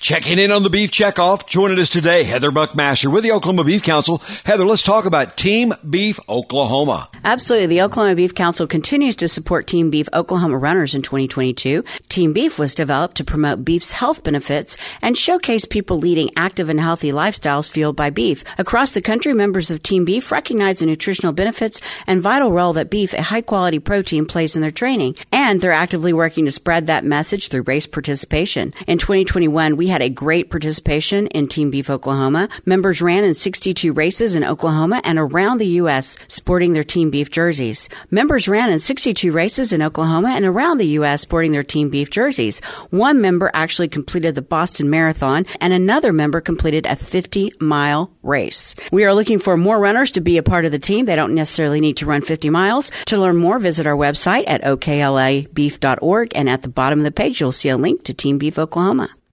Checking in on the Beef Checkoff. Joining us today, Heather Buckmaster with the Oklahoma Beef Council. Heather, let's talk about Team Beef Oklahoma. Absolutely. The Oklahoma Beef Council continues to support Team Beef Oklahoma runners in 2022. Team Beef was developed to promote beef's health benefits and showcase people leading active and healthy lifestyles fueled by beef. Across the country, members of Team Beef recognize the nutritional benefits and vital role that beef, a high-quality protein, plays in their training. And they're actively working to spread that message through race participation. In 2021, we had a great participation in Team Beef Oklahoma. Members ran in 62 races in Oklahoma and around the U.S. sporting their Team Beef jerseys. Members ran in 62 races in Oklahoma and around the U.S. sporting their Team Beef jerseys. One member actually completed the Boston Marathon, and another member completed a 50-mile race. We are looking for more runners to be a part of the team. They don't necessarily need to run 50 miles. To learn more, visit our website at oklabeef.org, and at the bottom of the page, you'll see a link to Team Beef Oklahoma.